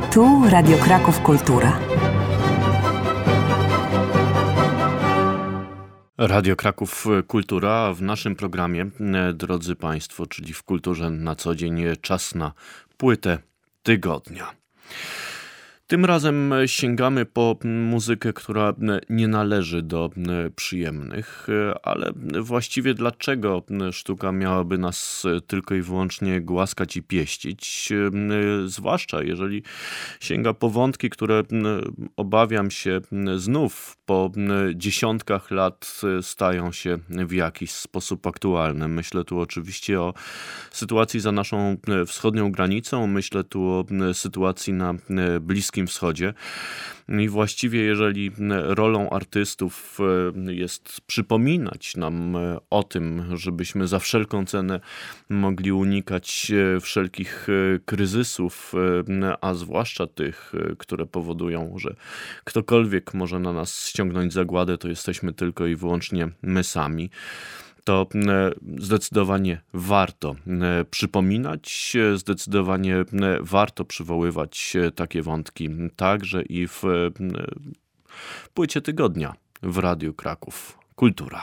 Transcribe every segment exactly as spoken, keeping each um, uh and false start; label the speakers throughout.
Speaker 1: Tu Radio Kraków Kultura.
Speaker 2: Radio Kraków Kultura. W naszym programie, drodzy Państwo, czyli w Kulturze na co dzień, czas na płytę tygodnia. Tym razem sięgamy po muzykę, która nie należy do przyjemnych, ale właściwie dlaczego sztuka miałaby nas tylko i wyłącznie głaskać i pieścić? Zwłaszcza jeżeli sięga po wątki, które obawiam się znów po dziesiątkach lat stają się w jakiś sposób aktualne. Myślę tu oczywiście o sytuacji za naszą wschodnią granicą, myślę tu o sytuacji na Bliskim Wschodzie. I właściwie jeżeli rolą artystów jest przypominać nam o tym, żebyśmy za wszelką cenę mogli unikać wszelkich kryzysów, a zwłaszcza tych, które powodują, że ktokolwiek może na nas ściągnąć zagładę, to jesteśmy tylko i wyłącznie my sami, to zdecydowanie warto przypominać, zdecydowanie warto przywoływać takie wątki także i w płycie tygodnia w Radiu Kraków Kultura.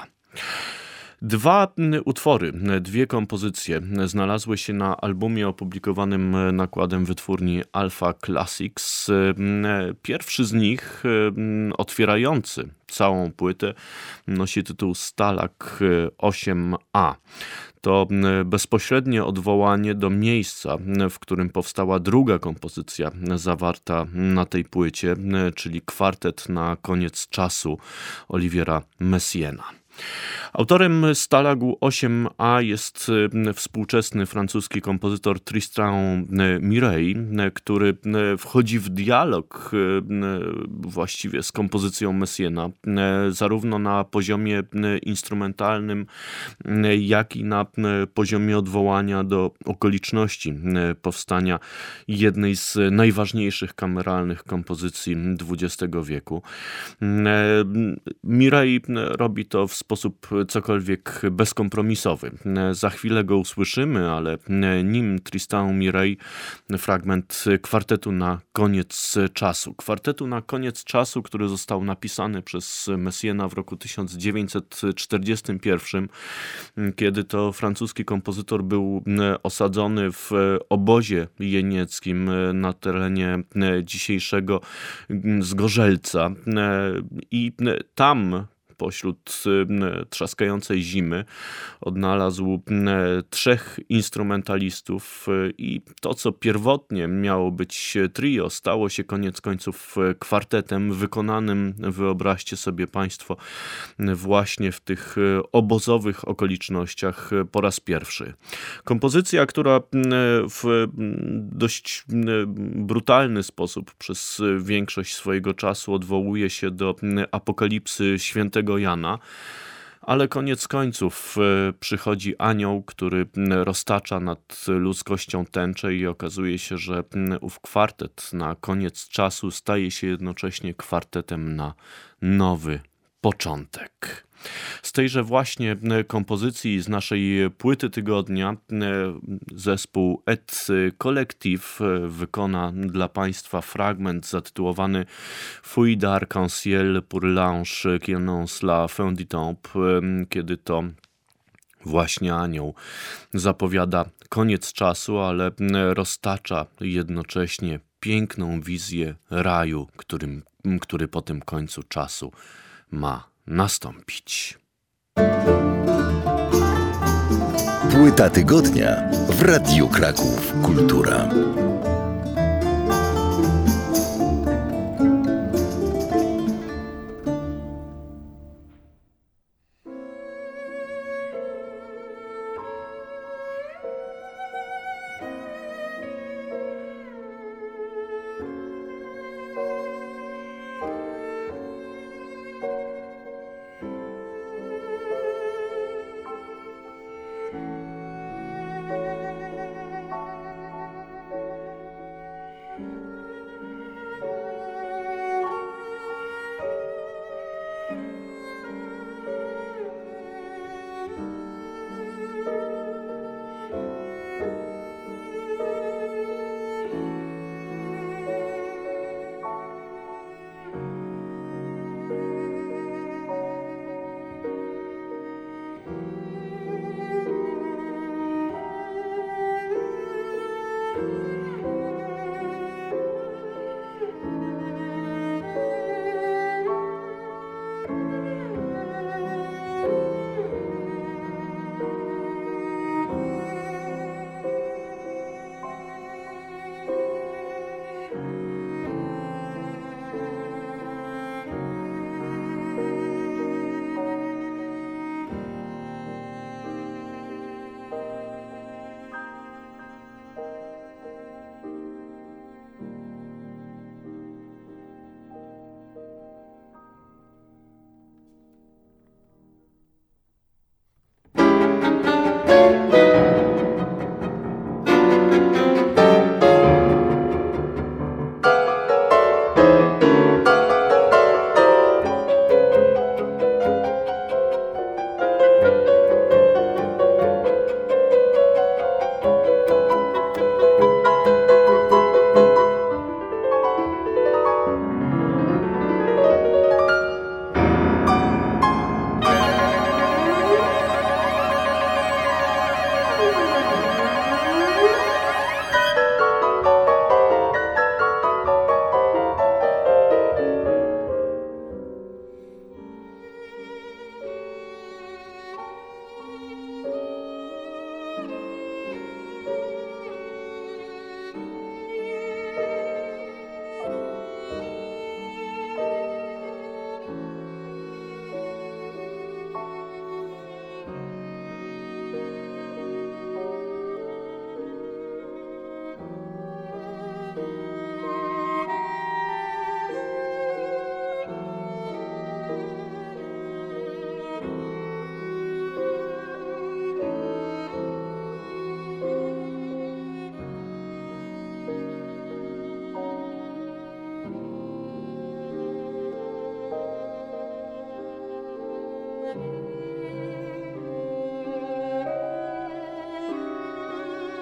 Speaker 2: Dwa utwory, dwie kompozycje znalazły się na albumie opublikowanym nakładem wytwórni Alpha Classics. Pierwszy z nich, otwierający całą płytę, nosi tytuł Stalag osiem A. To bezpośrednie odwołanie do miejsca, w którym powstała druga kompozycja zawarta na tej płycie, czyli kwartet na koniec czasu Oliviera Messiaena. Autorem Stalagu osiem A jest współczesny francuski kompozytor Tristan Mireille, który wchodzi w dialog właściwie z kompozycją Messiaena, zarówno na poziomie instrumentalnym, jak i na poziomie odwołania do okoliczności powstania jednej z najważniejszych kameralnych kompozycji dwudziestego wieku. Mireille robi to w sposób cokolwiek bezkompromisowy. Za chwilę go usłyszymy, ale nim Tristan Mireille fragment kwartetu na koniec czasu. Kwartetu na koniec czasu, który został napisany przez Messiaena w roku tysiąc dziewięćset czterdziestym pierwszym, kiedy to francuski kompozytor był osadzony w obozie jenieckim na terenie dzisiejszego Zgorzelca i tam pośród trzaskającej zimy odnalazł trzech instrumentalistów i to, co pierwotnie miało być trio, stało się koniec końców kwartetem wykonanym, wyobraźcie sobie Państwo, właśnie w tych obozowych okolicznościach po raz pierwszy. Kompozycja, która w dość brutalny sposób przez większość swojego czasu odwołuje się do apokalipsy świętego Jana, ale koniec końców przychodzi anioł, który roztacza nad ludzkością tęczę i okazuje się, że ów kwartet na koniec czasu staje się jednocześnie kwartetem na nowy początek. Z tejże właśnie kompozycji z naszej płyty tygodnia zespół Et Collectif wykona dla Państwa fragment zatytułowany Fouille d'arc-en-ciel pour l'ange qui annonce la fin du temps, kiedy to właśnie anioł zapowiada koniec czasu, ale roztacza jednocześnie piękną wizję raju, którym, który po tym końcu czasu ma nastąpić.
Speaker 3: Płyta tygodnia w Radiu Kraków Kultura.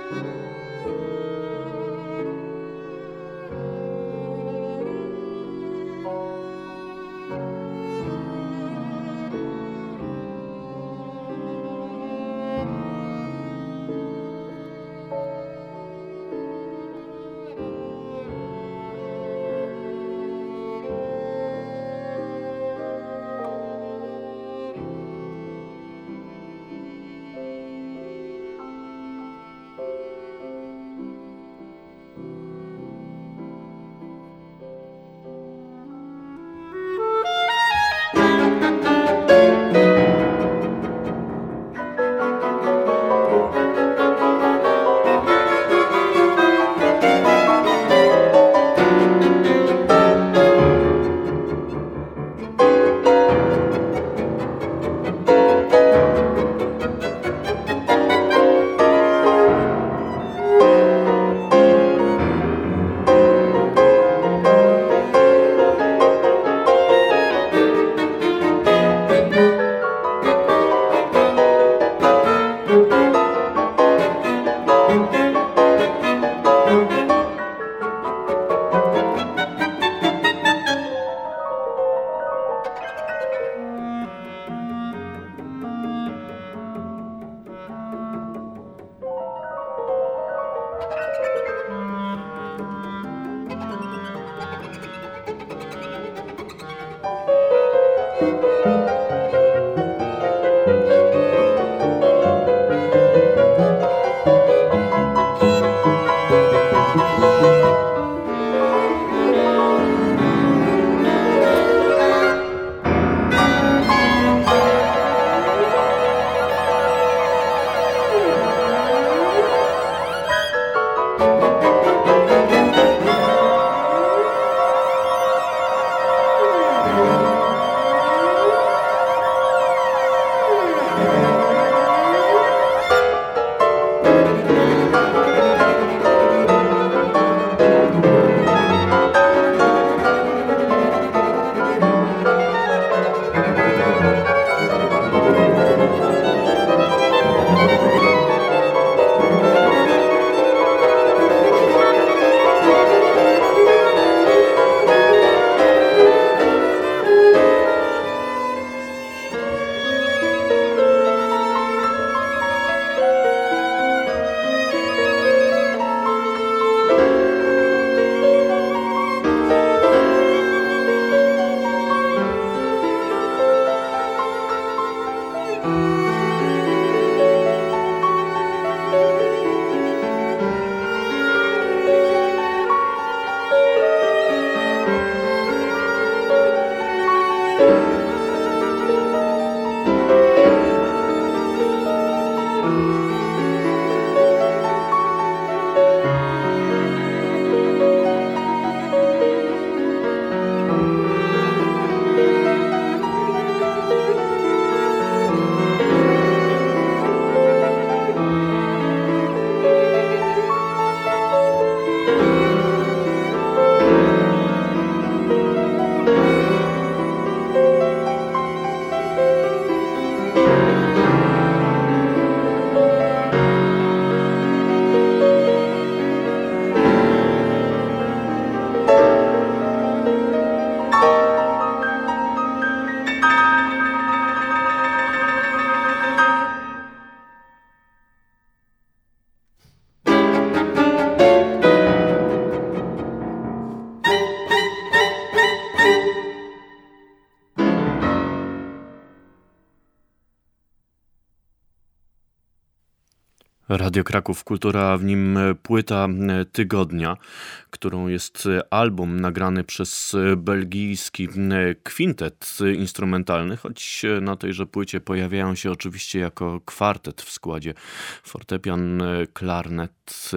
Speaker 2: Radio Kraków Kultura, a w nim płyta tygodnia, którą jest album nagrany przez belgijski kwintet instrumentalny, choć na tejże płycie pojawiają się oczywiście jako kwartet w składzie fortepian, klarnet,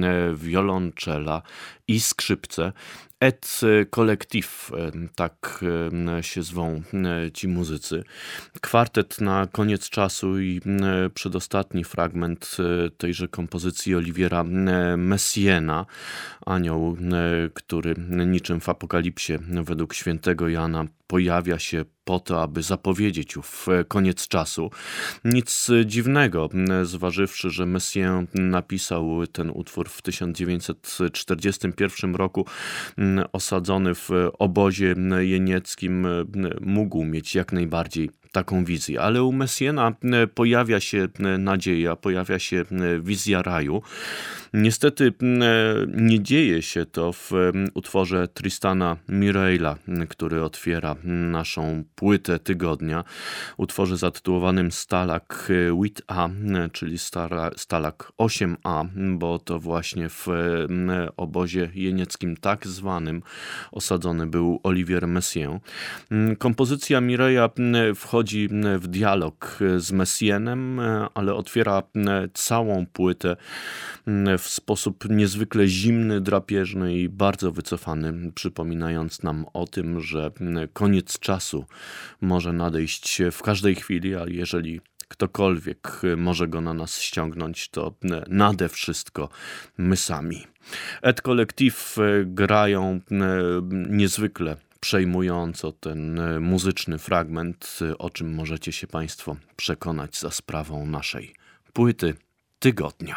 Speaker 2: wiolonczela i skrzypce. Et Collectif, tak się zwą ci muzycy. Kwartet na koniec czasu i przedostatni fragment tejże kompozycji Oliviera Messiaena, anioł, który niczym w Apokalipsie według świętego Jana pojawia się po to, aby zapowiedzieć ów koniec czasu. Nic dziwnego, zważywszy, że Messiaen napisał ten utwór w tysiąc dziewięćset czterdziestym pierwszym roku, osadzony w obozie jenieckim, mógł mieć jak najbardziej taką wizję. Ale u Messiaena pojawia się nadzieja, pojawia się wizja raju. Niestety nie dzieje się to w utworze Tristana Mireille'a, który otwiera naszą płytę tygodnia. Utworze zatytułowanym Stalag osiem A, czyli Stalag osiem A, bo to właśnie w obozie jenieckim tak zwanym osadzony był Olivier Messiaen. Kompozycja Mireille'a wchodzi w dialog z Messiaenem, ale otwiera całą płytę w sposób niezwykle zimny, drapieżny i bardzo wycofany, przypominając nam o tym, że koniec czasu może nadejść w każdej chwili, a jeżeli ktokolwiek może go na nas ściągnąć, to nade wszystko my sami. Et Collectif grają niezwykle przejmująco ten muzyczny fragment, o czym możecie się Państwo przekonać za sprawą naszej płyty tygodnia.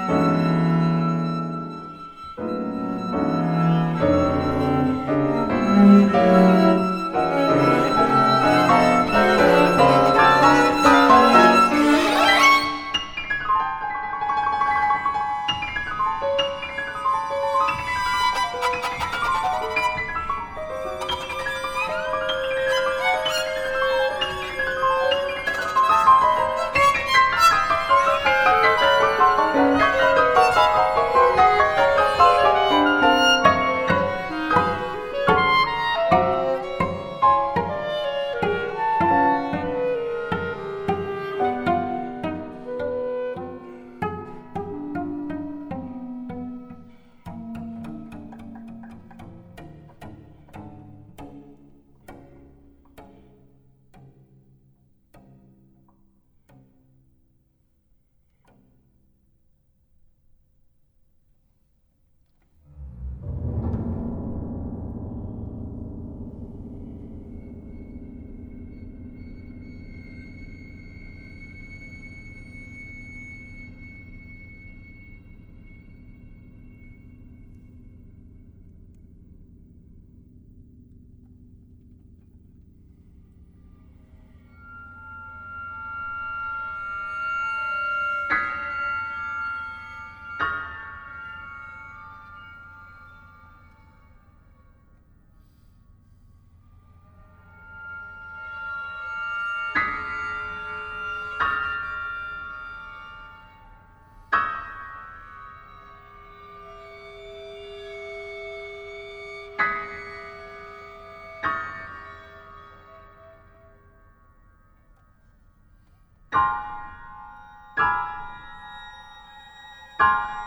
Speaker 4: you